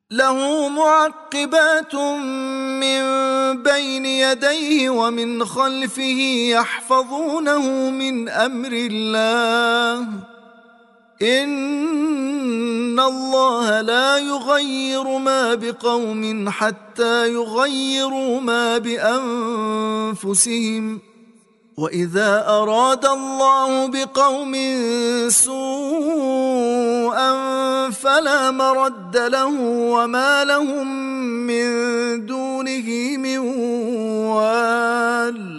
له معقبات من بين يديه ومن خلفه يحفظونه من أمر الله. إن الله لا يغير ما بقوم حتى يغيروا ما بأنفسهم. وإذا أراد الله بقوم سوءا فلا مرد له وما لهم من دونه من وال.